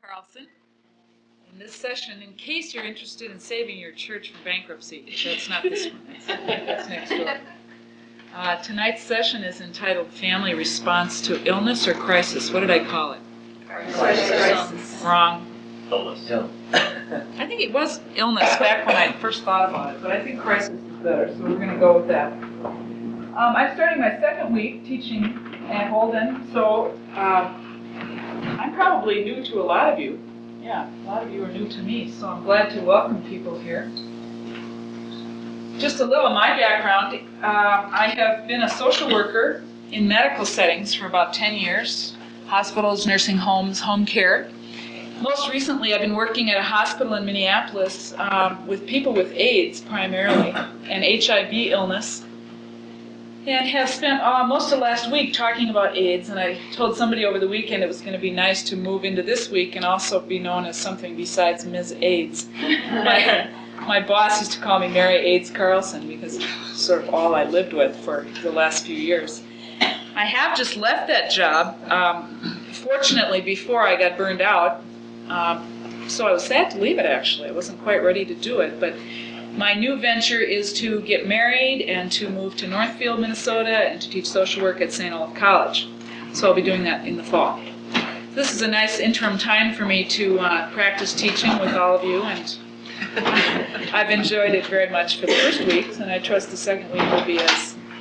Carlson. In this session, in case you're interested in saving your church from bankruptcy, that's not this one, that's next door. Tonight's session is entitled Family Response to Illness or Crisis. What did I call it? Crisis. Wrong. Illness. I think it was illness back when I first thought about it, but I think crisis is better, so we're going to go with that. I'm starting my second week teaching at Holden, so I'm probably new to a lot of you. Yeah, a lot of you are new to me, so I'm glad to welcome people here. Just a little of my background. I have been a social worker in medical settings for about 10 years, hospitals, nursing homes, home care. Most recently, I've been working at a hospital in Minneapolis with people with AIDS primarily and HIV illness, and have spent most of last week talking about AIDS. And I told somebody over the weekend it was going to be nice to move into this week and also be known as something besides Ms. AIDS. My boss used to call me Mary AIDS Carlson because it's sort of all I lived with for the last few years. I have just left that job, fortunately, before I got burned out. So I was sad to leave it, actually. I wasn't quite ready to do it. But my new venture is to get married and to move to Northfield, Minnesota, and to teach social work at St. Olaf College. So I'll be doing that in the fall. This is a nice interim time for me to practice teaching with all of you, and I've enjoyed it very much for the first weeks, and I trust the second week will be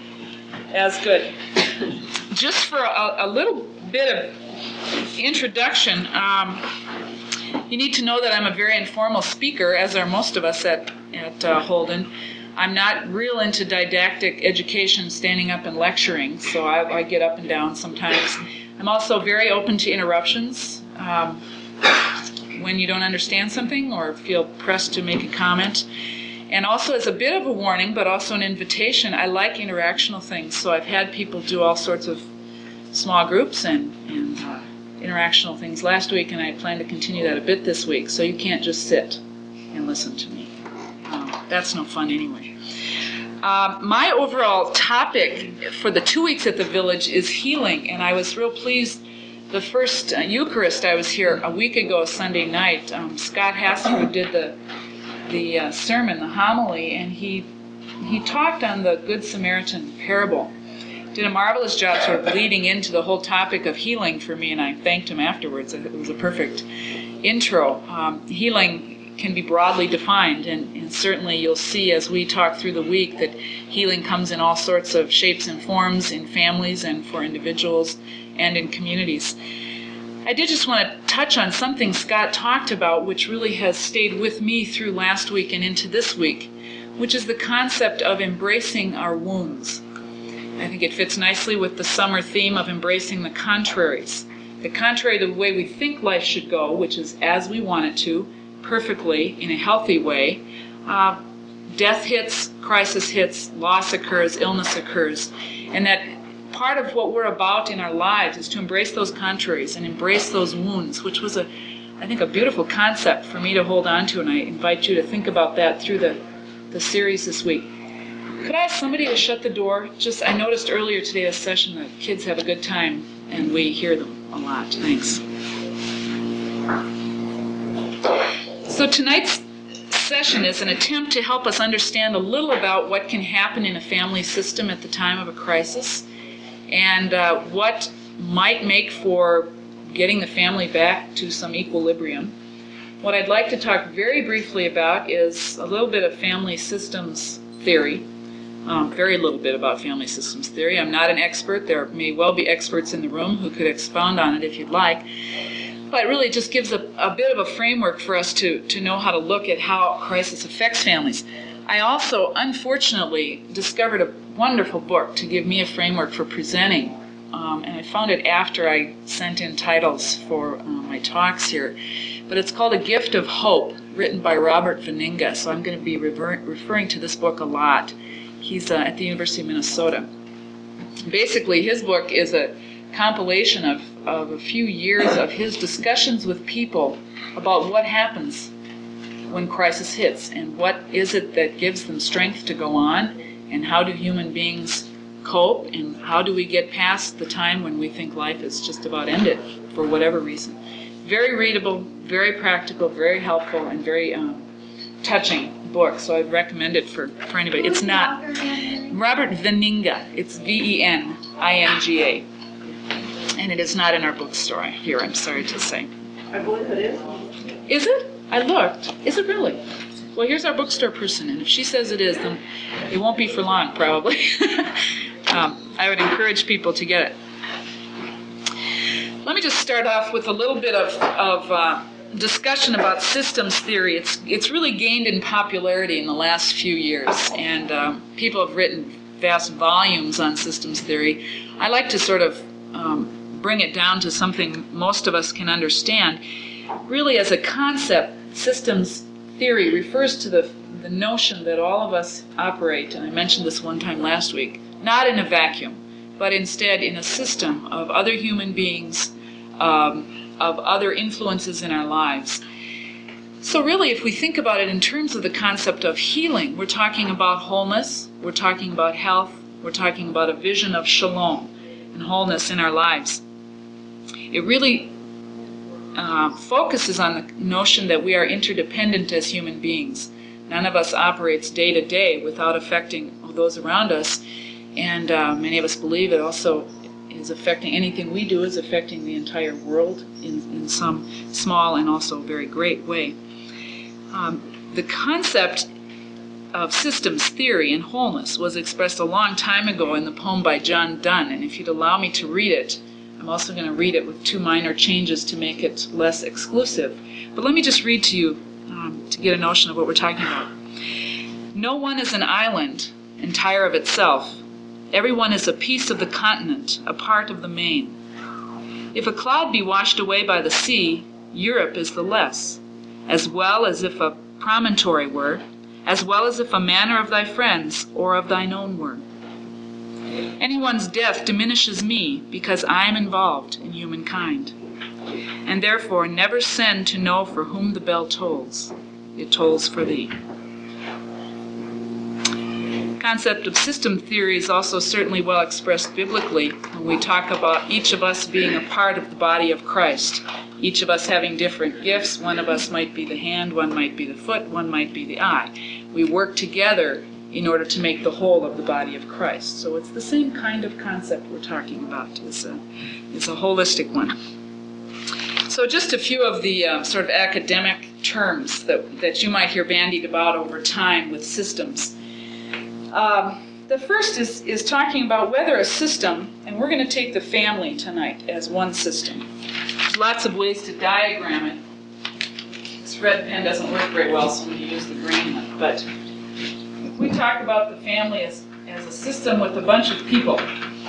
as good. Just for a little bit of introduction, you need to know that I'm a very informal speaker, as are most of us at Holden. I'm not real into didactic education, standing up and lecturing, so I get up and down sometimes. I'm also very open to interruptions when you don't understand something or feel pressed to make a comment. And also, as a bit of a warning, but also an invitation, I like interactional things, so I've had people do all sorts of small groups and interactional things last week, and I plan to continue that a bit this week, so you can't just sit and listen to me. That's no fun anyway. My overall topic for the 2 weeks at the Village is healing, and I was real pleased. The first Eucharist, I was here a week ago, Sunday night. Scott Hassford did the sermon, the homily, and he talked on the Good Samaritan parable. Did a marvelous job sort of leading into the whole topic of healing for me, and I thanked him afterwards. It was a perfect intro. Healing can be broadly defined, and certainly you'll see as we talk through the week that healing comes in all sorts of shapes and forms in families and for individuals and in communities. I did just want to touch on something Scott talked about, which really has stayed with me through last week and into this week, which is the concept of embracing our wounds. I think it fits nicely with the summer theme of embracing the contraries. The contrary to the way we think life should go, which is as we want it to, perfectly, in a healthy way. Death hits, crisis hits, loss occurs, illness occurs. And that part of what we're about in our lives is to embrace those contraries and embrace those wounds, which was, I think, a beautiful concept for me to hold on to, and I invite you to think about that through the series this week. Could I ask somebody to shut the door? I noticed earlier today at a session that kids have a good time, and we hear them a lot. Thanks. So tonight's session is an attempt to help us understand a little about what can happen in a family system at the time of a crisis, and what might make for getting the family back to some equilibrium. What I'd like to talk very briefly about is a little bit of family systems theory. Very little bit about family systems theory. I'm not an expert. There may well be experts in the room who could expound on it if you'd like. But it really just gives a bit of a framework for us to know how to look at how crisis affects families. I also, unfortunately, discovered a wonderful book to give me a framework for presenting. And I found it after I sent in titles for my talks here. But it's called A Gift of Hope, written by Robert Vaninga. So I'm going to be referring to this book a lot. He's at the University of Minnesota. Basically, his book is a compilation of a few years of his discussions with people about what happens when crisis hits and what is it that gives them strength to go on, and how do human beings cope, and how do we get past the time when we think life is just about ended for whatever reason. very readable, very practical, very helpful, and very touching book. So I'd recommend it for anybody. It's not Robert Veninga. It's Veninga. And it is not in our bookstore here, I'm sorry to say. I believe it is. Is it? I looked. Is it really? Well, here's our bookstore person, and if she says it is, then it won't be for long, probably. I would encourage people to get it. Let me just start off with a little bit of discussion about systems theory. It's really gained in popularity in the last few years, and people have written vast volumes on systems theory. I like to sort of bring it down to something most of us can understand. Really, as a concept, systems theory refers to the notion that all of us operate, and I mentioned this one time last week, not in a vacuum, but instead in a system of other human beings, of other influences in our lives. So really, if we think about it in terms of the concept of healing, we're talking about wholeness, we're talking about health, we're talking about a vision of shalom and wholeness in our lives. It really focuses on the notion that we are interdependent as human beings. None of us operates day to day without affecting those around us, and many of us believe it also is affecting, anything we do is affecting the entire world in some small and also very great way. The concept of systems theory and wholeness was expressed a long time ago in the poem by John Donne, and if you'd allow me to read it, I'm also going to read it with 2 minor changes to make it less exclusive. But let me just read to you to get a notion of what we're talking about. No one is an island entire of itself. Everyone is a piece of the continent, a part of the main. If a cloud be washed away by the sea, Europe is the less, as well as if a promontory were, as well as if a manor of thy friends or of thine own were. Anyone's death diminishes me because I am involved in humankind, and therefore never send to know for whom the bell tolls. It tolls for thee. The concept of system theory is also certainly well expressed biblically when we talk about each of us being a part of the body of Christ, each of us having different gifts. One of us might be the hand, one might be the foot, one might be the eye. We work together in order to make the whole of the body of Christ. So it's the same kind of concept we're talking about. It's a holistic one. So just a few of the sort of academic terms that you might hear bandied about over time with systems. The first is talking about whether a system, and we're going to take the family tonight as one system. There's lots of ways to diagram it. This red pen doesn't work very well, so I'm going to use the green one. But if we talk about the family as a system with a bunch of people,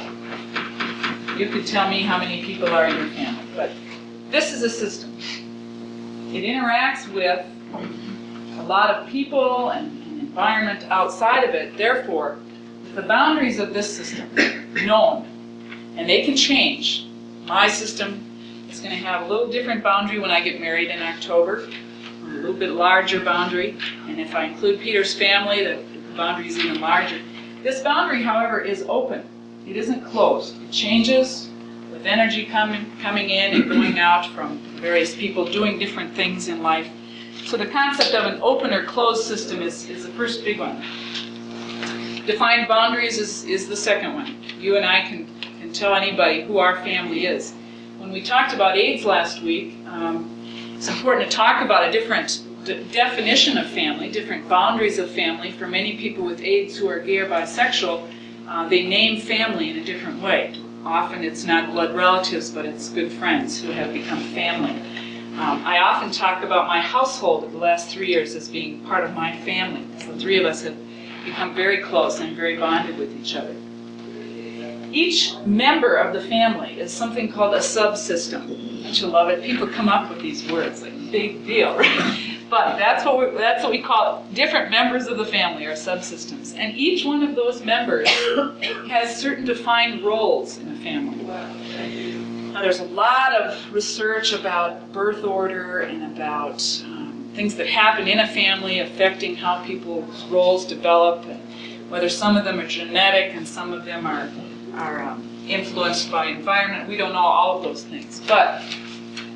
you could tell me how many people are in your family. But this is a system. It interacts with a lot of people and environment outside of it. Therefore, the boundaries of this system known, and they can change. My system is going to have a little different boundary when I get married in October, a little bit larger boundary, and if I include Peter's family, the boundary is even larger. This boundary, however, is open. It isn't closed. It changes with energy coming in and going out from various people doing different things in life. So the concept of an open or closed system is the first big one. Defined boundaries is the second one. You and I can tell anybody who our family is. When we talked about AIDS last week, it's important to talk about a different definition of family, different boundaries of family. For many people with AIDS who are gay or bisexual, they name family in a different way. Often it's not blood relatives, but it's good friends who have become family. I often talk about my household of the last 3 years as being part of my family. So the 3 of us have become very close and very bonded with each other. Each member of the family is something called a subsystem. Don't you love it? People come up with these words, like big deal, right? But that's what we call it. Different members of the family are subsystems. And each one of those members has certain defined roles in a family. Now, there's a lot of research about birth order and about things that happen in a family affecting how people's roles develop, and whether some of them are genetic and some of them are influenced by environment. We don't know all of those things. But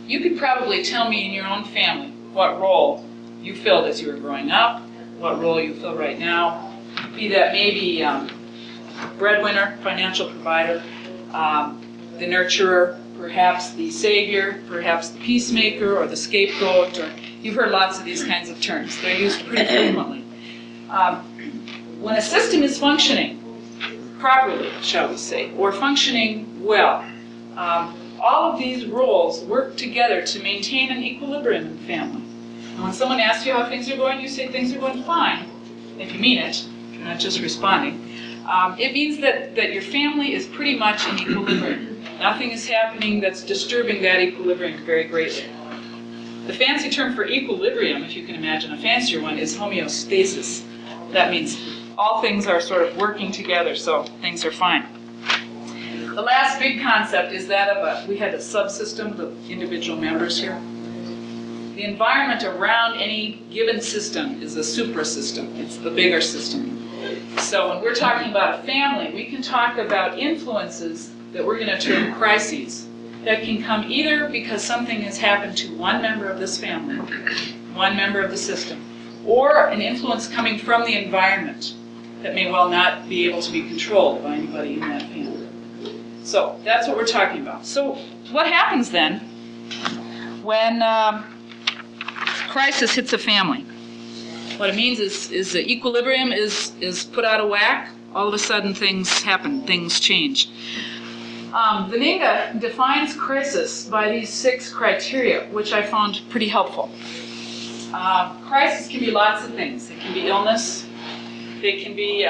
you could probably tell me in your own family what role you filled as you were growing up, what role you fill right now, be that maybe breadwinner, financial provider, the nurturer, perhaps the savior, perhaps the peacemaker or the scapegoat, or you've heard lots of these kinds of terms. They're used pretty frequently. When a system is functioning properly, shall we say, or functioning well, all of these roles work together to maintain an equilibrium in the family. And when someone asks you how things are going, you say things are going fine, if you mean it, if you're not just responding. It means that your family is pretty much in equilibrium. Nothing is happening that's disturbing that equilibrium very greatly. The fancy term for equilibrium, if you can imagine a fancier one, is homeostasis. That means all things are sort of working together, so things are fine. The last big concept is that of we had a subsystem, the individual members here. The environment around any given system is a suprasystem. It's the bigger system. So when we're talking about a family, we can talk about influences that we're going to term crises that can come either because something has happened to one member of this family, one member of the system, or an influence coming from the environment that may well not be able to be controlled by anybody in that family. So that's what we're talking about. So what happens then when crisis hits a family? What it means is the equilibrium is put out of whack. All of a sudden things happen, things change. Vininga defines crisis by these 6 criteria, which I found pretty helpful. Crisis can be lots of things. It can be illness. They can be,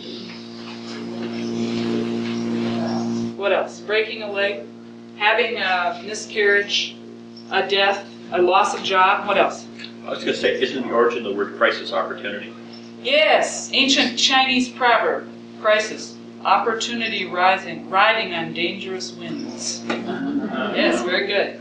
what else? Breaking a leg, having a miscarriage, a death, a loss of job. What else? I was going to say, isn't the origin of the word crisis opportunity? Yes, ancient Chinese proverb, crisis, opportunity riding on dangerous winds. Yes, very good.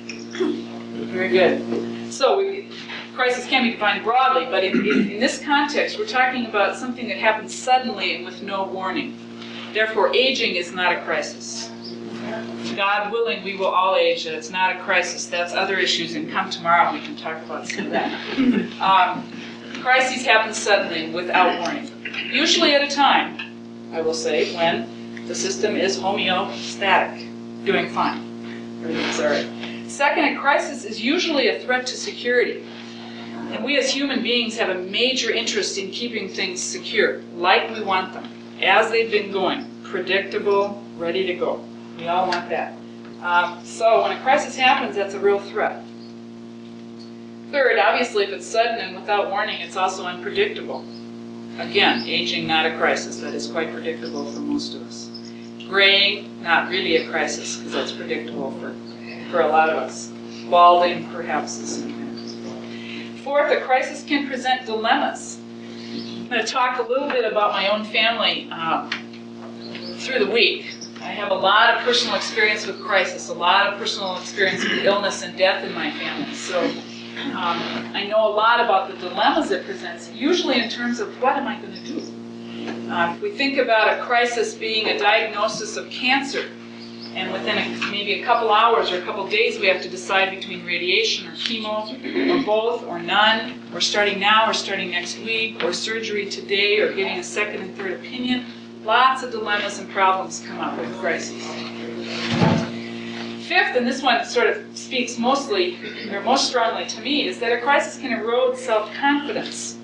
Very good. So crisis can be defined broadly, but in this context, we're talking about something that happens suddenly and with no warning. Therefore, aging is not a crisis. God willing, we will all age, and it's not a crisis. That's other issues, and come tomorrow we can talk about some of that. Crises happen suddenly without warning. Usually at a time, I will say, when the system is homeostatic, doing fine. Everything's all right. Second, a crisis is usually a threat to security. And we as human beings have a major interest in keeping things secure, like we want them, as they've been going, predictable, ready to go. We all want that. So when a crisis happens, that's a real threat. Third, obviously, if it's sudden and without warning, it's also unpredictable. Again, aging, not a crisis. That is quite predictable for most of us. Graying, not really a crisis, because that's predictable for a lot of us. Balding, perhaps the same thing. Fourth, a crisis can present dilemmas. I'm going to talk a little bit about my own family through the week. I have a lot of personal experience with crisis, a lot of personal experience with illness and death in my family. So I know a lot about the dilemmas it presents, usually in terms of what am I going to do? If we think about a crisis being a diagnosis of cancer, and within maybe a couple hours or a couple days we have to decide between radiation or chemo, or both, or none, or starting now or starting next week, or surgery today, or getting a second and third opinion. Lots of dilemmas and problems come up with crises. Fifth, and this one sort of speaks mostly, or most strongly to me, is that a crisis can erode self-confidence.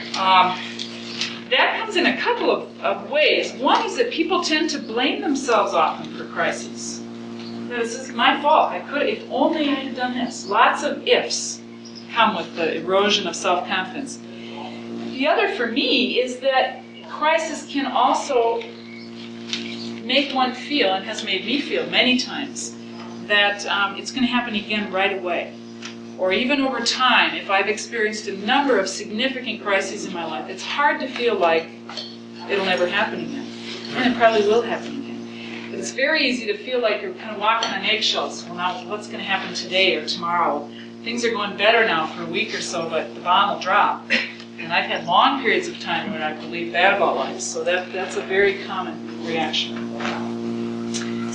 That comes in a couple of ways. One is that people tend to blame themselves often for crises. This is my fault. If only I had done this. Lots of ifs come with the erosion of self-confidence. The other for me is that crisis can also make one feel, and has made me feel many times, that it's going to happen again right away. Or even over time, if I've experienced a number of significant crises in my life, it's hard to feel like it'll never happen again. And it probably will happen again. But it's very easy to feel like you're kind of walking on eggshells. Well, now what's going to happen today or tomorrow? Things are going better now for a week or so, but the bomb will drop. And I've had long periods of time when I believe that about life, so that's a very common reaction.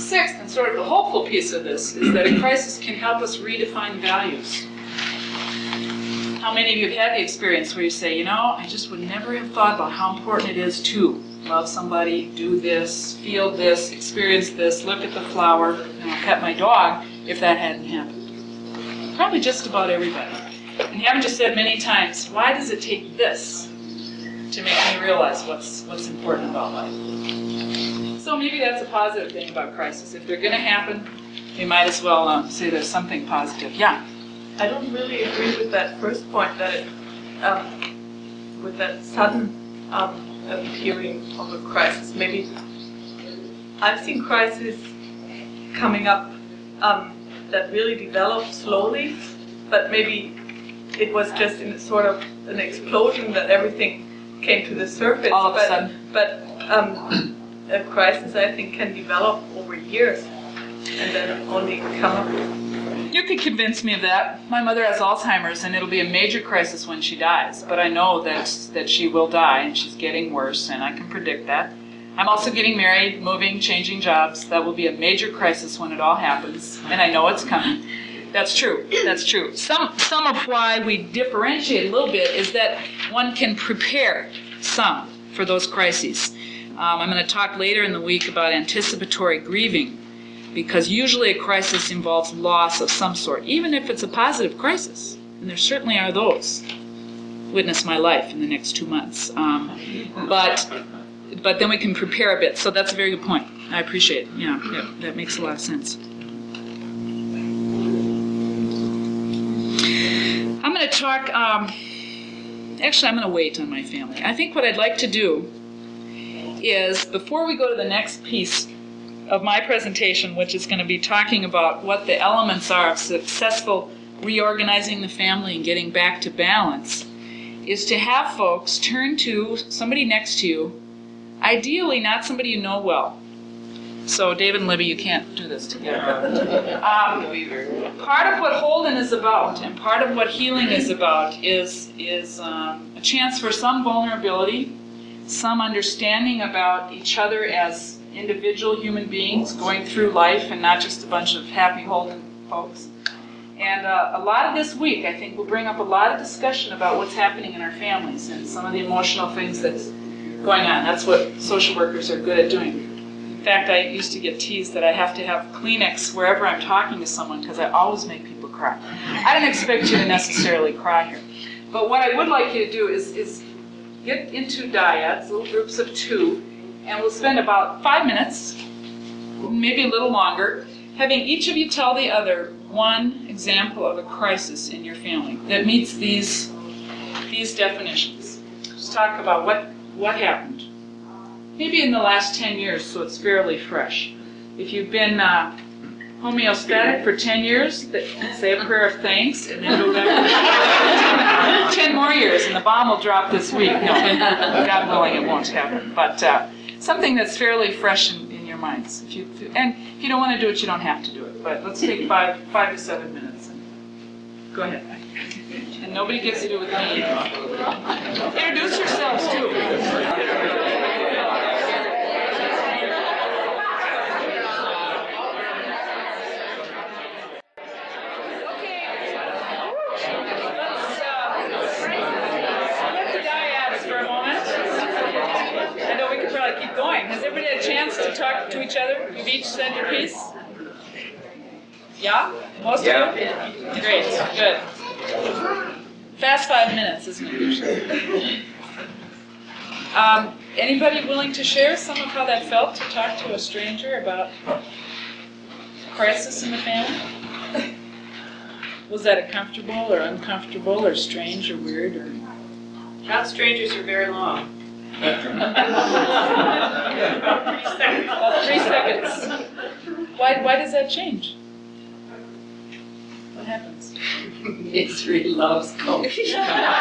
sixth, and sort of the hopeful piece of this, is that a crisis can help us redefine values. How many of you have had the experience where you say, I just would never have thought about how important it is to love somebody, do this, feel this, experience this, look at the flower, pet my dog, if that hadn't happened. Probably just about everybody. And you haven't just said many times, why does it take this to make me realize what's important about life? So maybe that's a positive thing about crisis. If they're going to happen, we might as well say there's something positive. Yeah? I don't really agree with that first point, that it, with that sudden appearing of a crisis. Maybe I've seen crises coming up that really developed slowly, but maybe it was just in sort of an explosion that everything came to the surface. All of a sudden. But a crisis, I think, can develop over years and then only come up. You could convince me of that. My mother has Alzheimer's, and it'll be a major crisis when she dies. But I know that she will die, and she's getting worse, and I can predict that. I'm also getting married, moving, changing jobs. That will be a major crisis when it all happens, and I know it's coming. That's true. That's true. Some of why we differentiate a little bit is that one can prepare some for those crises. I'm going to talk later in the week about anticipatory grieving, because usually a crisis involves loss of some sort, even if it's a positive crisis. And there certainly are those. Witness my life in the next 2 months. But then we can prepare a bit. So that's a very good point. I appreciate it. Yeah, that makes a lot of sense. I'm going to talk, actually I'm going to wait on my family. I think what I'd like to do is, before we go to the next piece of my presentation, which is going to be talking about what the elements are of successful reorganizing the family and getting back to balance, is to have folks turn to somebody next to you, ideally not somebody you know well. So David and Libby, you can't do this together. Part of what Holden is about, and part of what healing is about, is a chance for some vulnerability, some understanding about each other as individual human beings going through life and not just a bunch of happy Holden folks. And a lot of this week, I think, will bring up a lot of discussion about what's happening in our families and some of the emotional things that's going on. That's what social workers are good at doing. In fact, I used to get teased that I have to have Kleenex wherever I'm talking to someone because I always make people cry. I don't expect you to necessarily cry here. But what I would like you to do is get into dyads, little groups of 2, and we'll spend about 5 minutes, maybe a little longer, having each of you tell the other one example of a crisis in your family that meets these definitions. Just talk about what happened. Maybe in the last 10 years, so it's fairly fresh. If you've been homeostatic for 10 years, say a prayer of thanks, and then go back 10 more years, and the bomb will drop this week. No, God willing, it won't happen. But something that's fairly fresh in your minds. If you don't want to do it, you don't have to do it. But let's take 5 to 7 minutes. Go ahead. And nobody gets to do it with me. Introduce yourselves, too. Keep going. Has everybody had a chance to talk to each other? You've each said your piece? Yeah? Most of you? Great. Good. Fast 5 minutes, isn't it usually? Anybody willing to share some of how that felt to talk to a stranger about crisis in the family? Was that uncomfortable or uncomfortable or strange or weird? Or Not strangers are very long. 3 seconds. Why does that change? What happens? History loves culture. You think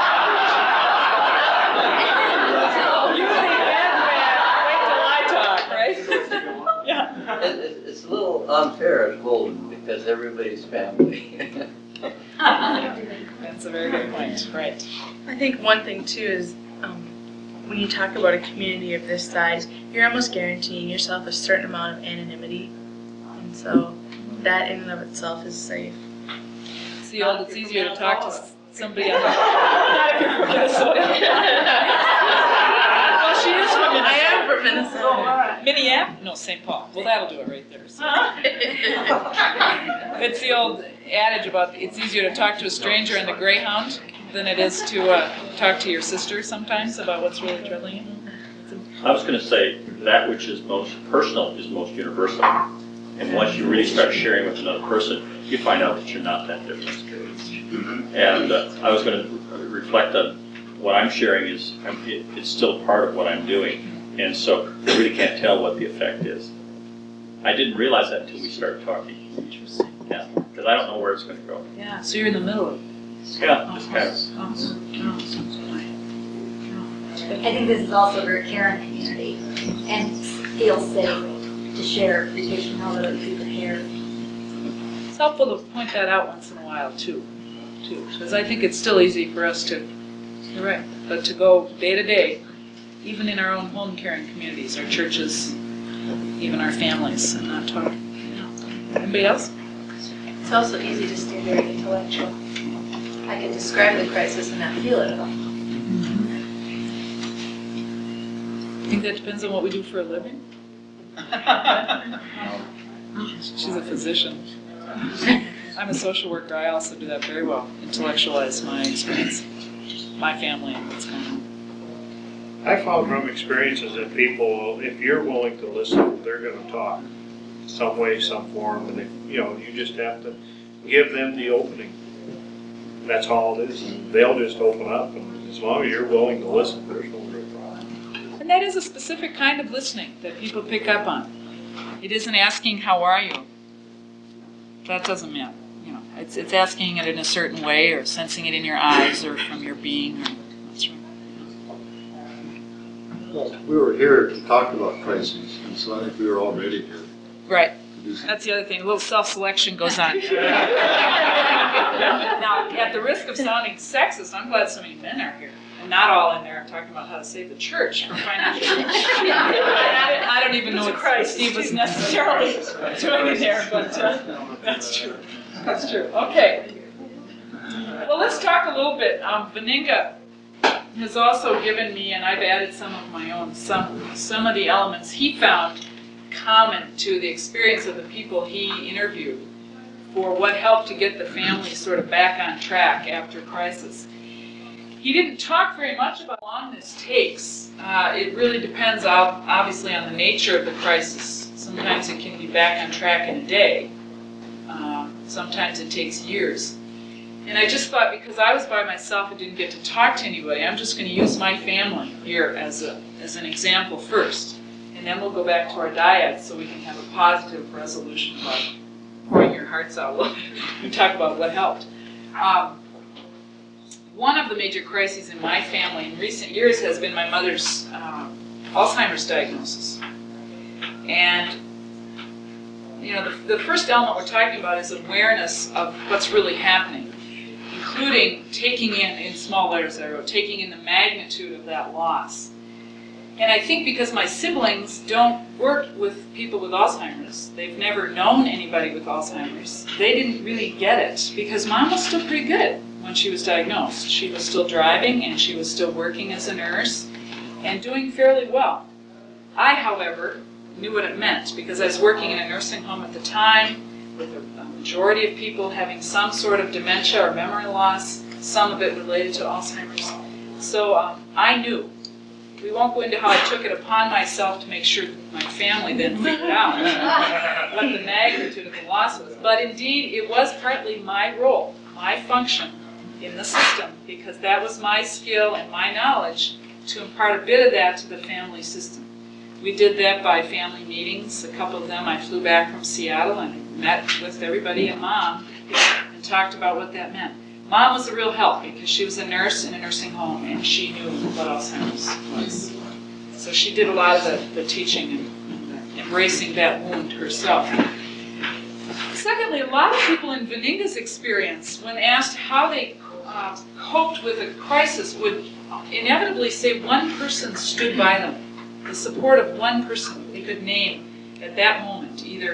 that's bad? Wait till I talk, right? Yeah. It's a little unfair at Holden because everybody's family. That's a very good point, right. I think one thing too is when you talk about a community of this size, you're almost guaranteeing yourself a certain amount of anonymity So that in and of itself is safe. It's the old, it's easier to talk to somebody on the, not if you're from Minnesota. Well, she is from Minnesota. I am from Minnesota. Minneapolis? No, St. Paul. Well, that'll do it right there. So. It's the old adage about it's easier to talk to a stranger in the Greyhound than it is to talk to your sister sometimes about what's really troubling you. I was going to say that which is most personal is most universal. And once you really start sharing with another person, you find out that you're not that different. And I was going to reflect on what I'm sharing is it's still part of what I'm doing. And so I really can't tell what the effect is. I didn't realize that until we started talking. Interesting. Yeah, because I don't know where it's going to go. Yeah, so you're in the middle of it. Yeah, just kind of. I think this is also a very caring community and feel safe to share because you know that other people care. It's helpful to point that out once in a while too, because I think it's still easy for us to, you're right, but to go day to day, even in our own home caring communities, our churches, even our families, and not talk. Anybody else? It's also easy to stay very intellectual. I can describe the crisis and not feel it at all. I think that depends on what we do for a living. She's a physician. I'm a social worker. I also do that very well. Intellectualize my experience, my family, and what's going on. I found from experiences that people, if you're willing to listen, they're going to talk some way, some form, and you just have to give them the opening. That's all it is. And they'll just open up, and as long as you're willing to listen, there's no real problem. And that is a specific kind of listening that people pick up on. It isn't asking, how are you? That doesn't matter. It's asking it in a certain way or sensing it in your eyes or from your being. That's right. Well, we were here to talk about crises, and so I think we were all ready here. Right. To do some- That's the other thing. A little self-selection goes on. Now, at the risk of sounding sexist, I'm glad so many men are here. And not all in there talking about how to save the church from financial I don't even know what Steve was necessarily doing in there, but that's true. That's true. Okay. Well, let's talk a little bit. Vaninga has also given me, and I've added some of my own, some of the elements he found common to the experience of the people he interviewed for what helped to get the family sort of back on track after crisis. He didn't talk very much about how long this takes. It really depends, obviously, on the nature of the crisis. Sometimes it can be back on track in a day. Sometimes it takes years. And I just thought, because I was by myself and didn't get to talk to anybody, I'm just going to use my family here as an example first. And then we'll go back to our dyad so we can have a positive resolution about pouring your hearts out a little bit and talk about what helped. One of the major crises in my family in recent years has been my mother's Alzheimer's diagnosis. And the first element we're talking about is awareness of what's really happening, including taking in small letters I wrote, taking in the magnitude of that loss. And I think because my siblings don't work with people with Alzheimer's, they've never known anybody with Alzheimer's, they didn't really get it, because Mom was still pretty good when she was diagnosed. She was still driving, and she was still working as a nurse, and doing fairly well. I, however, knew what it meant, because I was working in a nursing home at the time, with a majority of people having some sort of dementia or memory loss, some of it related to Alzheimer's. So I knew. We won't go into how I took it upon myself to make sure that my family then figured out what the magnitude of the loss was. But indeed, it was partly my role, my function in the system, because that was my skill and my knowledge to impart a bit of that to the family system. We did that by family meetings. A couple of them I flew back from Seattle and met with everybody and Mom and talked about what that meant. Mom was a real help because she was a nurse in a nursing home and she knew what Alzheimer's was. So she did a lot of the teaching and embracing that wound herself. Secondly, a lot of people in Vaninga's experience, when asked how they coped with a crisis, would inevitably say one person stood by them. The support of one person they could name at that moment, either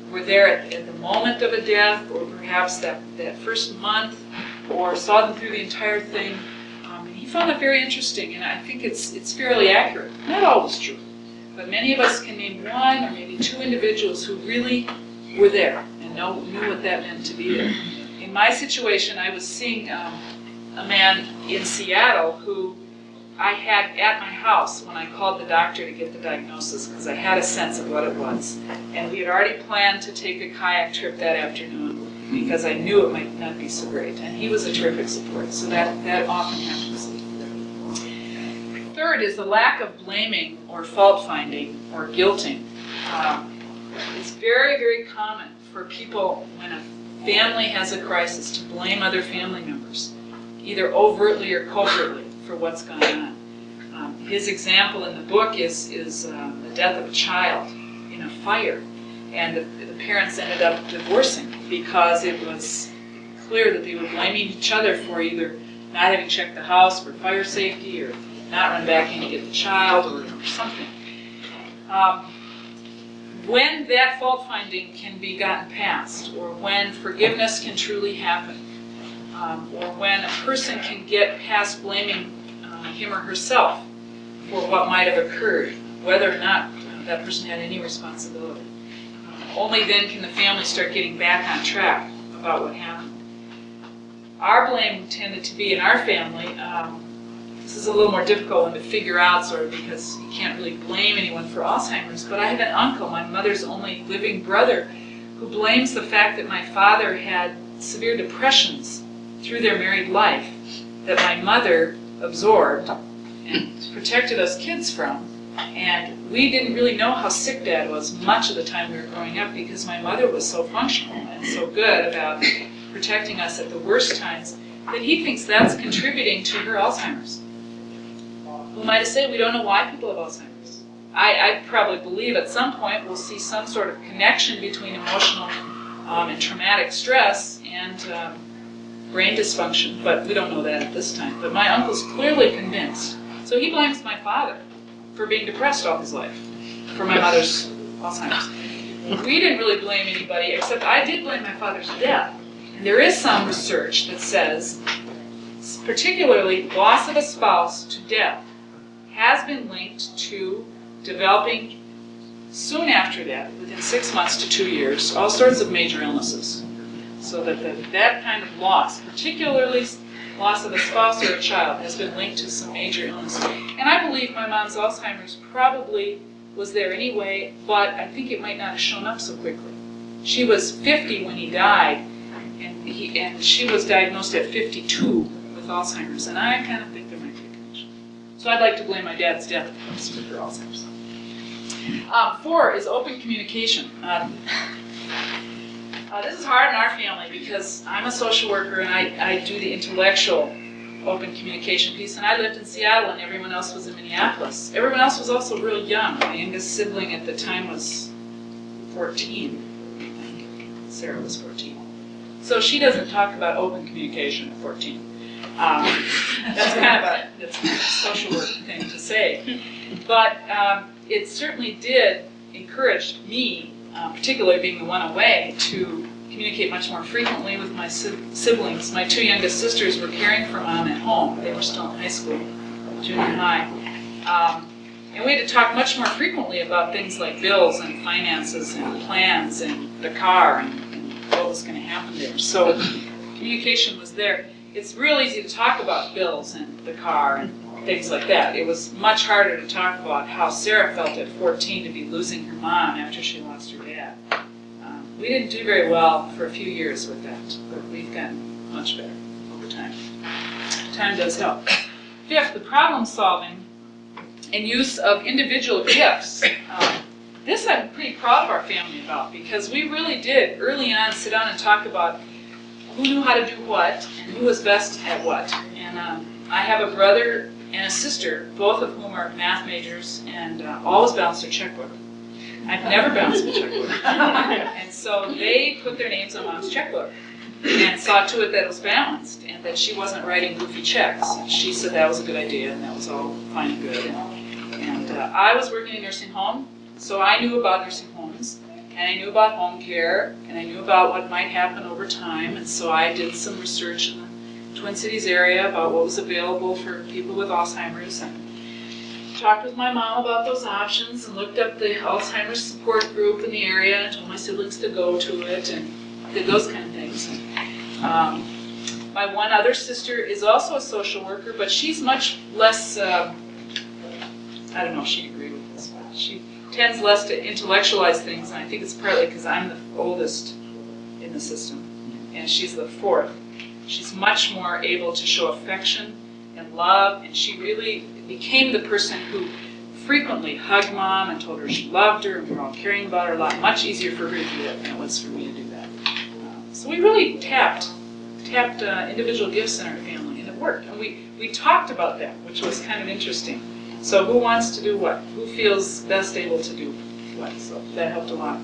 were there at the moment of a death, or perhaps that first month, or saw them through the entire thing. And he found that very interesting, and I think it's fairly accurate. Not always true, but many of us can name one or maybe two individuals who really were there and knew what that meant to be there. In my situation, I was seeing a man in Seattle who I had at my house when I called the doctor to get the diagnosis, because I had a sense of what it was. And we had already planned to take a kayak trip that afternoon because I knew it might not be so great. And he was a terrific support, so that often happens. Third is the lack of blaming or fault-finding or guilting. It's very, very common for people, when a family has a crisis, to blame other family members, either overtly or covertly, for what's gone on. His example in the book is the death of a child in a fire, and the parents ended up divorcing because it was clear that they were blaming each other for either not having checked the house for fire safety, or not run back in to get the child, or something. When that fault finding can be gotten past, or when forgiveness can truly happen, or when a person can get past blaming him or herself for what might have occurred, whether or not that person had any responsibility. Only then can the family start getting back on track about what happened. Our blame tended to be in our family. This is a little more difficult one to figure out, sort of, because you can't really blame anyone for Alzheimer's, but I have an uncle, my mother's only living brother, who blames the fact that my father had severe depressions through their married life that my mother absorbed and protected us kids from. And we didn't really know how sick Dad was much of the time we were growing up, because my mother was so functional and so good about protecting us at the worst times, that he thinks that's contributing to her Alzheimer's. Who am I to say? We don't know why people have Alzheimer's. I probably believe at some point we'll see some sort of connection between emotional and traumatic stress and brain dysfunction, but we don't know that at this time. But my uncle's clearly convinced. So he blames my father for being depressed all his life, for my mother's Alzheimer's. We didn't really blame anybody, except I did blame my father's death. And there is some research that says, particularly loss of a spouse to death, has been linked to developing soon after that, within 6 months to 2 years, all sorts of major illnesses. So that kind of loss, particularly loss of a spouse or a child, has been linked to some major illness. And I believe my mom's Alzheimer's probably was there anyway, but I think it might not have shown up so quickly. She was 50 when he died, and she was diagnosed at 52 with Alzheimer's, and I kind of think there might be a connection. So I'd like to blame my dad's death for her Alzheimer's. 4 is open communication. This is hard in our family because I'm a social worker and I do the intellectual open communication piece, and I lived in Seattle and everyone else was in Minneapolis. Everyone else was also real young. My youngest sibling at the time was 14. Sarah was 14. So she doesn't talk about open communication at 14. That's kind of a social work thing to say. But it certainly did encourage me, particularly being the one away, to communicate much more frequently with my siblings. My 2 youngest sisters were caring for Mom at home. They were still in high school, junior high. And we had to talk much more frequently about things like bills and finances and plans and the car and what was going to happen there. So communication was there. It's real easy to talk about bills and the car and things like that. It was much harder to talk about how Sarah felt at 14 to be losing her mom after she lost her dad. We didn't do very well for a few years with that, but we've gotten much better over time. Time does help. 5th, the problem solving and use of individual gifts. This I'm pretty proud of our family about, because we really did early on sit down and talk about who knew how to do what and who was best at what. And I have a brother and a sister, both of whom are math majors and always balance their checkbook. I've never balanced my checkbook. And so they put their names on Mom's checkbook and saw to it that it was balanced and that she wasn't writing goofy checks. And she said that was a good idea and that was all fine and good. And I was working in a nursing home, so I knew about nursing homes. and I knew about home care, and I knew about what might happen over time, and so I did some research in the Twin Cities area about what was available for people with Alzheimer's, and talked with my mom about those options, and looked up the Alzheimer's support group in the area, and told my siblings to go to it, and did those kind of things. My one other sister is also a social worker, but she's much less, I don't know if she'd agree with this, but she tends less to intellectualize things, and I think it's partly because I'm the oldest in the system, and she's the fourth. She's much more able to show affection and love, and she really became the person who frequently hugged Mom and told her she loved her, and we were all caring about her a lot. Much easier for her to do that than it was for me to do that. So we really tapped individual gifts in our family, and it worked. And we talked about that, which was kind of interesting. So who wants to do what? Who feels best able to do what? So that helped a lot.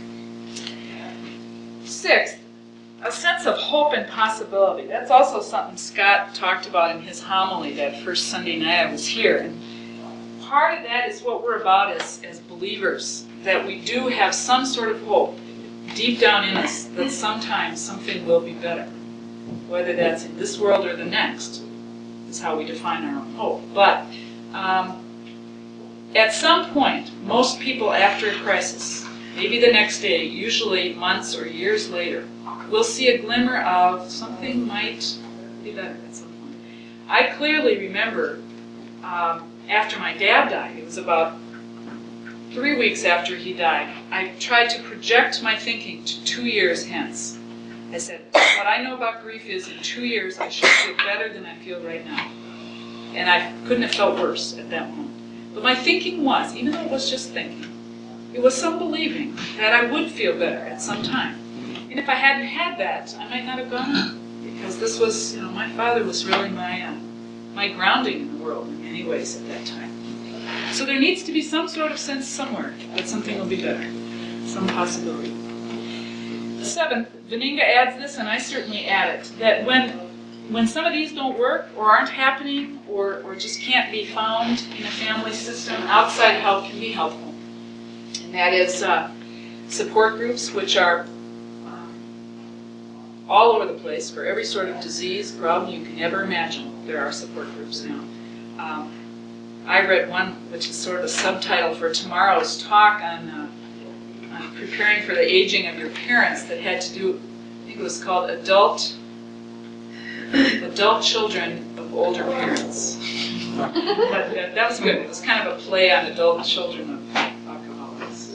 Sixth, a sense of hope and possibility. That's also something Scott talked about in his homily that first Sunday night I was here. And part of that is what we're about as believers, that we do have some sort of hope deep down in us that sometimes something will be better. Whether that's in this world or the next is how we define our own hope. But at some point, most people after a crisis, maybe the next day, usually months or years later, will see a glimmer of something might be better at some point. I clearly remember after my dad died, it was about 3 weeks after he died, I tried to project my thinking to 2 years hence. I said, what I know about grief is in 2 years I should feel better than I feel right now. And I couldn't have felt worse at that moment. But my thinking was, even though it was just thinking, it was some believing that I would feel better at some time. And if I hadn't had that, I might not have gone on. Because this was, my father was really my grounding in the world in many ways at that time. So there needs to be some sort of sense somewhere that something will be better. Some possibility. Seventh, Veninga adds this, and I certainly add it, that when some of these don't work or aren't happening or just can't be found in a family system, outside help can be helpful. And that is support groups, which are all over the place for every sort of disease, problem you can ever imagine. There are support groups now. I read one, which is sort of a subtitle for tomorrow's talk on preparing for the aging of your parents, that had to do, I think it was called Adult Children of Older Parents. That was good. It was kind of a play on adult children of alcoholics.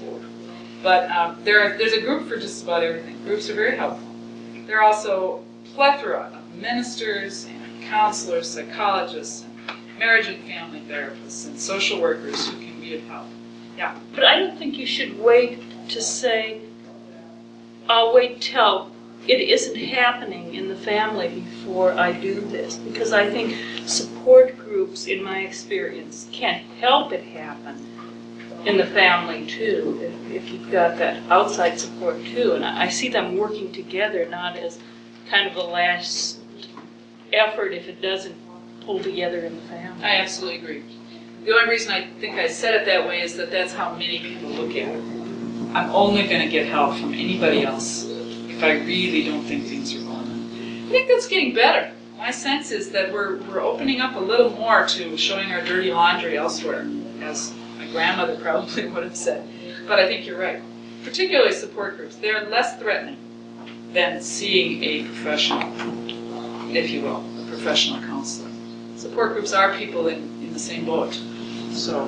But there's a group for just about everything. Groups are very helpful. There are also a plethora of ministers and counselors, psychologists, and marriage and family therapists, and social workers who can be of help. Yeah. But I don't think you should wait to say, I'll wait till it isn't happening in the family before I do this. Because I think support groups, in my experience, can help it happen in the family too, if you've got that outside support too. And I see them working together, not as kind of a last effort if it doesn't pull together in the family. I absolutely agree. The only reason I think I said it that way is that that's how many people look at it. I'm only going to get help from anybody else if I really don't think things are going on. I think that's getting better. My sense is that we're opening up a little more to showing our dirty laundry elsewhere, as my grandmother probably would have said. But I think you're right. Particularly support groups. They're less threatening than seeing a professional, if you will, a professional counselor. Support groups are people in the same boat. So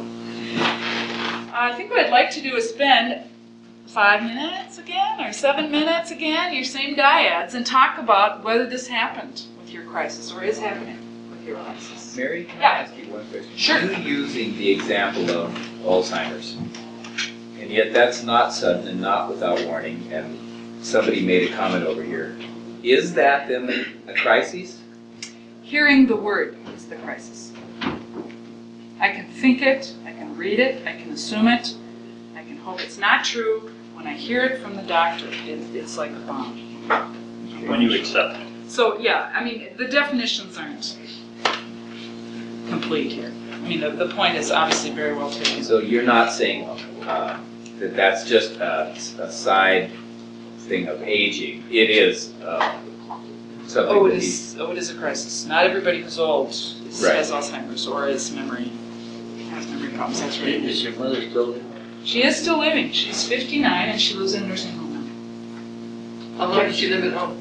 I think what I'd like to do is spend 5 minutes again or 7 minutes again, your same dyads, and talk about whether this happened with your crisis or is happening with your crisis. Mary, can Yeah. I ask you one question? Sure. You using the example of Alzheimer's, and yet that's not sudden and not without warning, and somebody made a comment over here. Is that then a crisis? Hearing the word is the crisis. I can think it, I can read it, I can assume it, I can hope it's not true. When I hear it from the doctor, it's like a bomb. When you accept it. So yeah, I mean, the definitions aren't complete here. I mean, the point is obviously very well taken. So you're not saying that that's just a side thing of aging. It is something Oh, that it needs. is. Oh, it is a crisis. Not everybody who's old has Alzheimer's or has memory problems. That's right. Is your mother still there? She is still living. She's 59 and she lives in a nursing home now. How long did she live at home?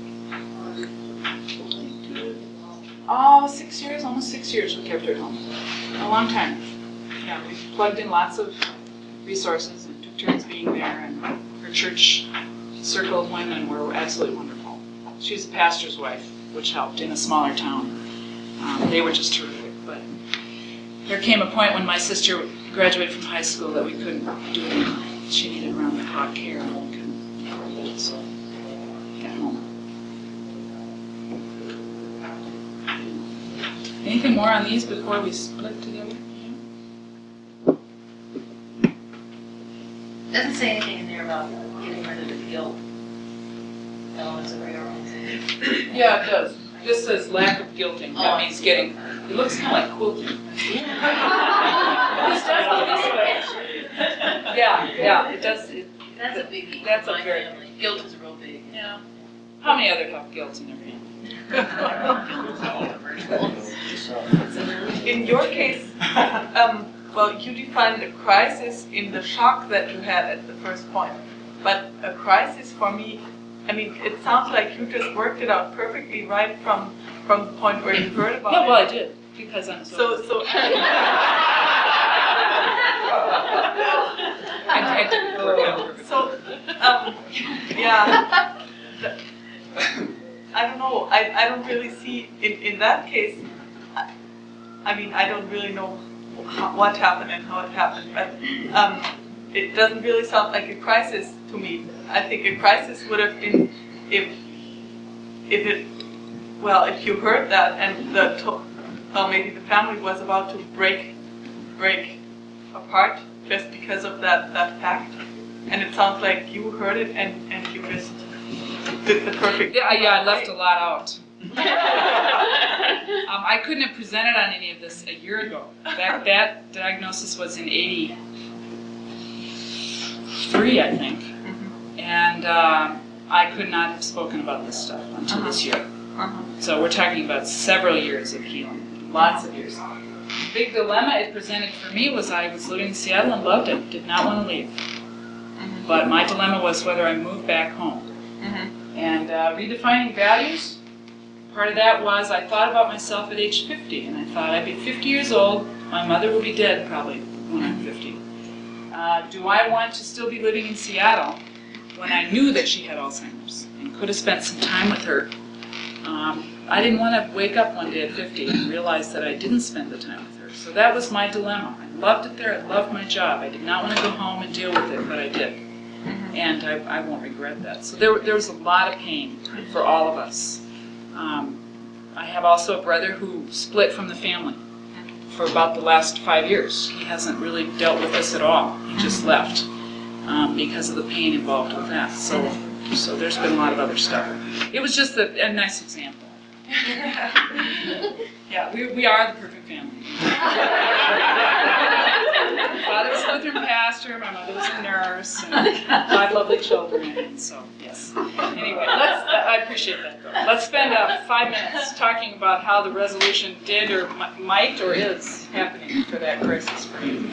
Oh, 6 years, almost 6 years we kept her at home. A long time. Yeah, we plugged in lots of resources and took turns being there, and her church circle of women were absolutely wonderful. She's a pastor's wife, which helped in a smaller town. They were just terrific, but there came a point when my sister graduated from high school that we couldn't do it anymore. She needed round-the-clock care and we couldn't afford that, so got home. Anything more on these before we split to the other? Doesn't say anything in there about getting rid of the guilt elements of reorganization. Yeah, it does. This says lack of guilting. That means getting, it looks kind of like quilting. This does look this way. Yeah, it does. That's a biggie. That's a My very- family. Guilt is real big. Yeah. How many other have guilt in their family? In your case, well, you defined a crisis in the shock that you had at the first point. But a crisis for me, I mean, it sounds like you just worked it out perfectly right from the point where you heard about Yeah, well, I it. did, because I'm So I did work out perfectly. So, yeah, I don't know. I don't really see in that case. I mean, I don't really know what happened and how it happened, but it doesn't really sound like a crisis to me. I think a crisis would have been if you heard that and maybe the family was about to break apart just because of that fact. And it sounds like you heard it and you just did the perfect. Yeah, I left a lot out. I couldn't have presented on any of this a year ago. That diagnosis was in '83, I think. And I could not have spoken about this stuff until this year. So we're talking about several years of healing, lots of years. The big dilemma it presented for me was I was living in Seattle and loved it, did not want to leave. But my dilemma was whether I moved back home. And redefining values, part of that was I thought about myself at age 50, and I thought I'd be 50 years old, my mother will be dead probably when I'm 50. Do I want to still be living in Seattle when I knew that she had Alzheimer's and could have spent some time with her? I didn't want to wake up one day at 50 and realize that I didn't spend the time with her. So that was my dilemma. I loved it there, I loved my job. I did not want to go home and deal with it, but I did. And I won't regret that. So there was a lot of pain for all of us. I have also a brother who split from the family for about the last 5 years. He hasn't really dealt with this at all. He just left because of the pain involved with that. So there's been a lot of other stuff. It was just a nice example. Yeah, we are the perfect family. My father was a Lutheran pastor, my mother was a nurse, and 5 lovely children, and so, yes. Anyway, I appreciate that, though. Let's spend 5 minutes talking about how the resolution did or might or is happening for that crisis for you.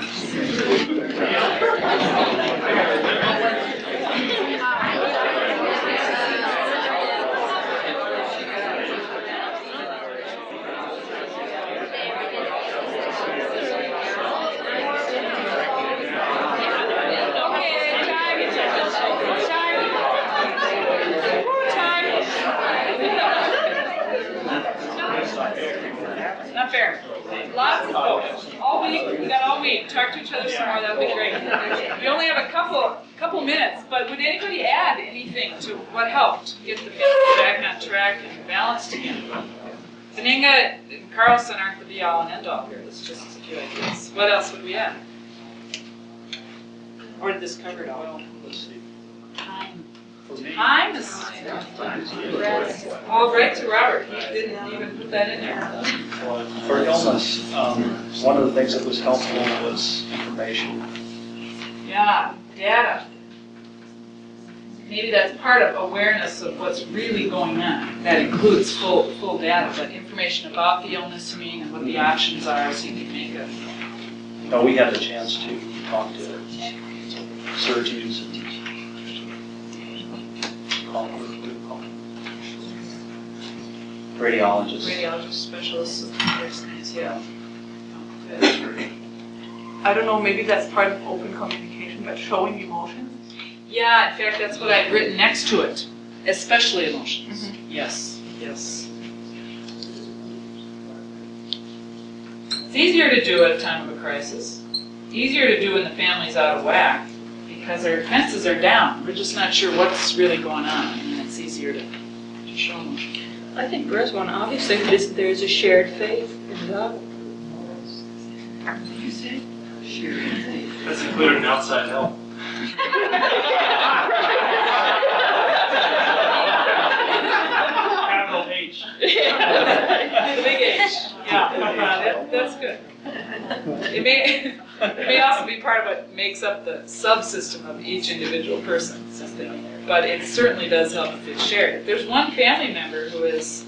Not fair. Lots of all week. We got all week. Talk to each other some more. That'll be great. We only have a couple minutes, but would anybody add anything to what helped get the family back on track and balanced again? Zeninga and Carlson aren't the be-all and end-all here. This is just a few ideas. What else would we add? Or did this cover it all? Time. Time is all right to Robert. He didn't even put that in there. For illness, one of the things that was helpful was information. Yeah, data. Maybe that's part of awareness of what's really going on. That includes full data, but information about the illness, you mean, and what the options are, so you can make a. No, we had the chance to talk to surgeons and radiologists. Radiologist specialists, those things, yeah. I don't know, maybe that's part of open communication, but showing emotions. Yeah, in fact, that's what I've written next to it, especially emotions. Yes, yes. It's easier to do at a time of a crisis. Easier to do when the family's out of whack because their defenses are down. We're just not sure what's really going on, and it's easier to show them. I think first one, obviously, there's a shared faith in God. What did you say? Shared faith. That's included in outside help. Capital H. The big H. Yeah, that's good. It may also be part of what makes up the subsystem of each individual person. But it certainly does help if it's shared. If there's one family member who is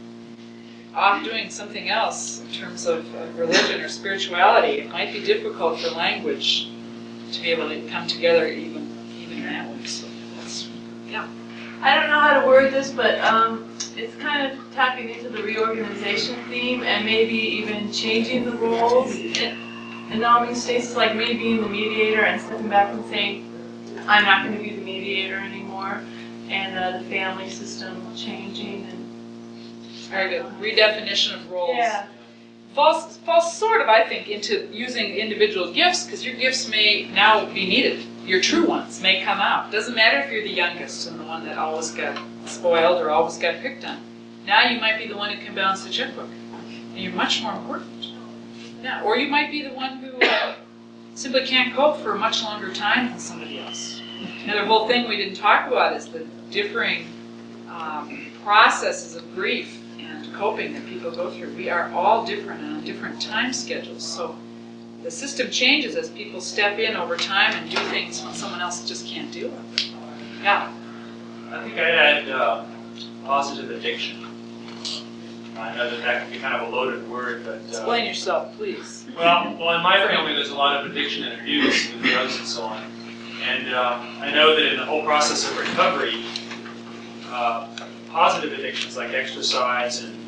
off doing something else in terms of religion or spirituality, it might be difficult for language to be able to come together even in that way. So that's, yeah. I don't know how to word this, but it's kind of tapping into the reorganization theme and maybe even changing the roles in numbing states, like me being the mediator and stepping back and saying, I'm not going to be the mediator anymore, and the family system changing. And Very good. Redefinition of roles. yeah. Falls sort of, I think, into using individual gifts, because your gifts may now be needed. Your true ones may come out. Doesn't matter if you're the youngest and the one that always got spoiled or always got picked on. Now you might be the one who can balance the checkbook. And you're much more important. Yeah. Or you might be the one who simply can't cope for a much longer time than somebody else. Another whole thing we didn't talk about is the differing processes of grief and coping that people go through. We are all different and on different time schedules. So the system changes as people step in over time and do things when someone else just can't do it. Yeah. I think I'd add positive addiction. I know that can be kind of a loaded word, but... Explain yourself, please. Well, in my family there's a lot of addiction and abuse with drugs and so on. And I know that in the whole process of recovery, positive addictions like exercise and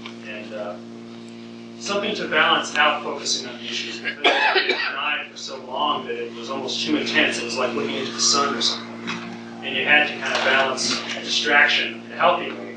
something to balance out focusing on the issues. Because I've been denied for so long that it was almost too intense. It was like looking into the sun or something. And you had to kind of balance a distraction in a healthy way.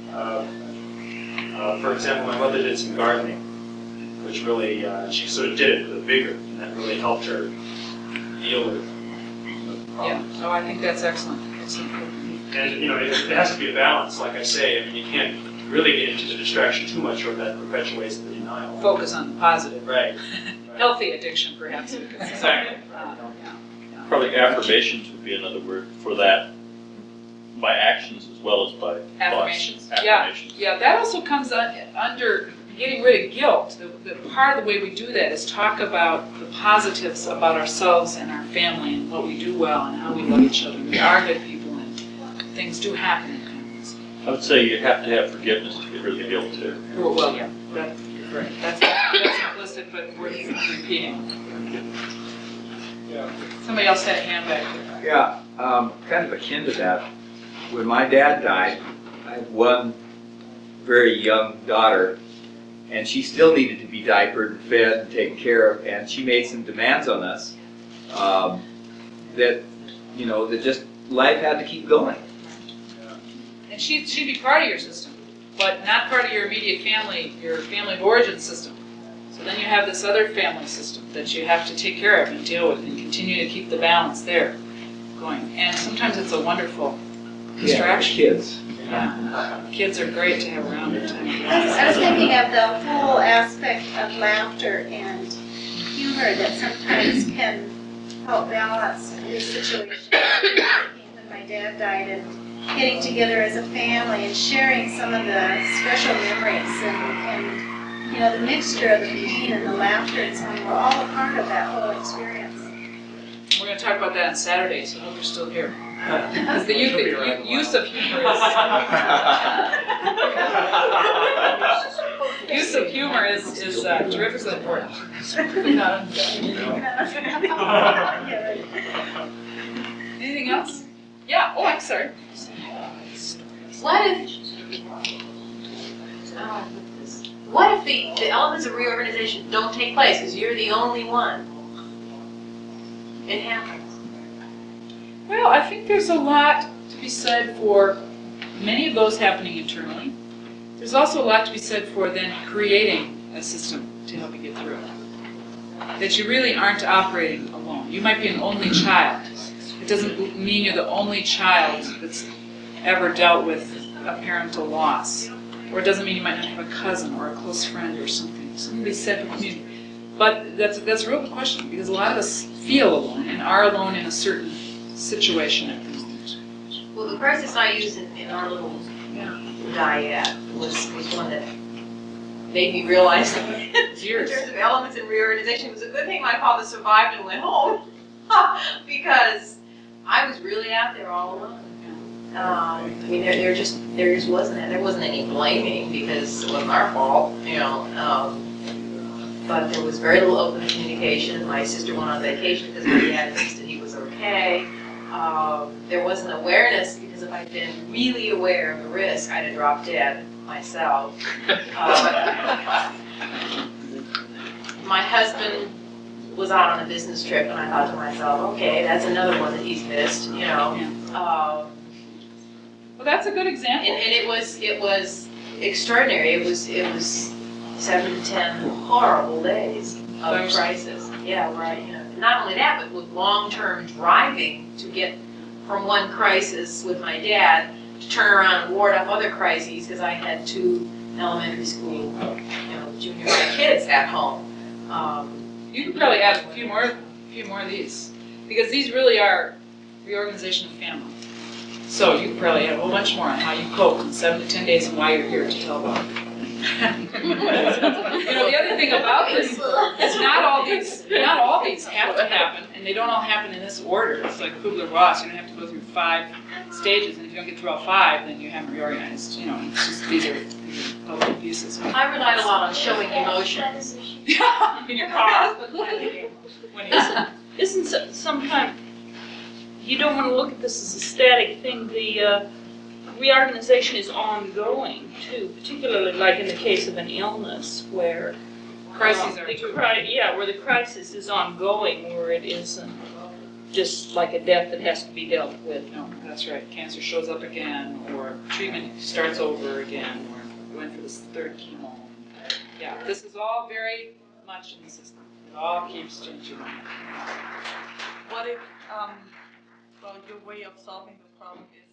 For example, my mother did some gardening, which really, she sort of did it with a vigor, and that really helped her deal with the problem. Yeah. Oh, I think that's excellent. And, it has to be a balance, like I say. I mean, you can't really get into the distraction too much, or that perpetuates the denial. Focus on the positive. Right. Healthy addiction, perhaps. Exactly. Probably affirmations would be another word for that, by actions as well as by Affirmations. thoughts. Yeah. Affirmations. Yeah, that also comes under getting rid of guilt. The part of the way we do that is talk about the positives about ourselves and our family and what we do well and how we love each other. We are good people and things do happen in families. I would say you have to have forgiveness to get rid of the guilt too. Well, yeah, you're correct. That's implicit, but worth repeating. Somebody else had a hand back there. Yeah, kind of akin to that. When my dad died, I had one very young daughter, and she still needed to be diapered and fed and taken care of, and she made some demands on us that just life had to keep going. And she'd be part of your system, but not part of your immediate family, your family of origin system. So then you have this other family system that you have to take care of and deal with and continue to keep the balance there going. And sometimes it's a wonderful distraction. Yeah, kids. Yeah. Kids are great to have around at times. I was thinking of the whole aspect of laughter and humor that sometimes can help balance this situation. When my dad died and getting together as a family and sharing some of the special memories and the mixture of the pain and the laughter and so on, we're all a part of that whole experience. We're going to talk about that on Saturday, so I hope you're still here. Because the use of humor is terrifically important. Anything else? Yeah. Oh, I'm sorry. What if the elements of reorganization don't take place because you're the only one? It happens. Well, I think there's a lot to be said for many of those happening internally. There's also a lot to be said for then creating a system to help you get through it. That you really aren't operating alone. You might be an only child. It doesn't mean you're the only child that's ever dealt with a parental loss. Or it doesn't mean you might not have a cousin or a close friend or something. Something to be said for community. But that's a real question, because a lot of us feel alone and are alone in a certain situation at the moment. Well, the crisis I used in our little dyad was one that made me realize that in terms of elements and reorganization, it was a good thing my father survived and went home because I was really out there all alone. I mean, there just wasn't it. There wasn't any blaming because it wasn't our fault, but there was very little open communication. My sister went on vacation because my dad insisted he was okay. There wasn't awareness, because if I'd been really aware of the risk, I'd have dropped dead myself. My husband was out on a business trip, and I thought to myself, okay, that's another one that he's missed, Well, that's a good example. And it was extraordinary. It was 7 to 10 horrible days of crisis. Yeah, right. Not only that, but with long-term driving to get from one crisis with my dad to turn around and ward up other crises, because I had 2 elementary school, junior high kids at home. You could probably add a few more of these, because these really are reorganization of family. So you could probably add a whole bunch more on how you cope in 7 to 10 days and why you're here to tell about it. The other thing about this is not all these have to happen, and they don't all happen in this order. It's like Kubler-Ross. You don't have to go through 5 stages, and if you don't get through all 5, then you haven't reorganized. It's just these are puzzle pieces. I relied a lot on showing emotions. In your car. Isn't sometimes you don't want to look at this as a static thing. The reorganization is ongoing too, particularly like in the case of an illness where crises are where the crisis is ongoing, where it isn't just like a death that has to be dealt with. No, that's right. Cancer shows up again, or treatment starts over again, or we went for this 3rd chemo. Yeah, this is all very much in the system. It all keeps changing. What if, your way of solving the problem is